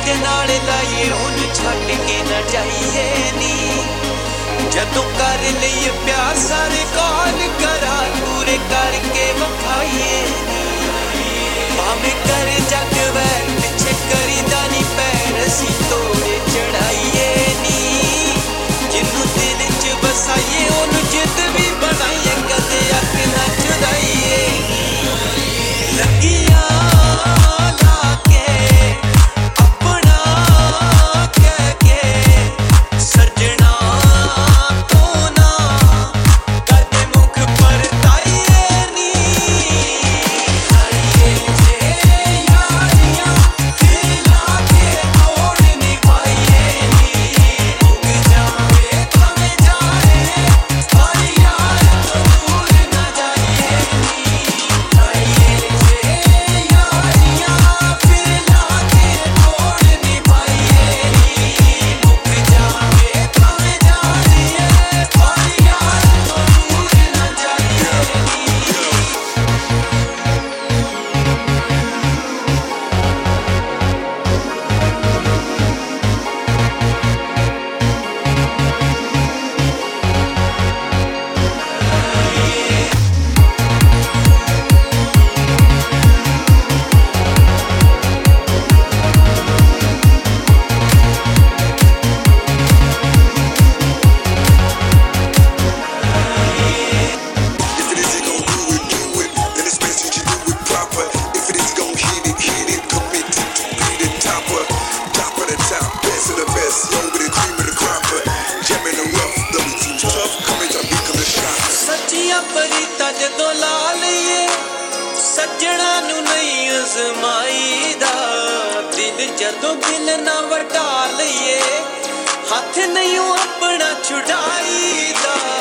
के नाल लाइए ओनू छड्ड के ना जाइए नी जदों कर लईए प्यार सारे कॉल करा पूरे करके विखाइए भावें कर जग वैर पिछे करीदा नी पैर असी तोड़े चढ़ाइए नी जिन्नू दिल च बसाइए ओनू जिद भी बनाइए कदे अख ना चुराइए लगिया परीता जदों ला लईए सज्जणा नू नहीं अजमाईदा दिल जदों दिल ना वटा लईए हाथ नहीं अपना छुड़ाईदा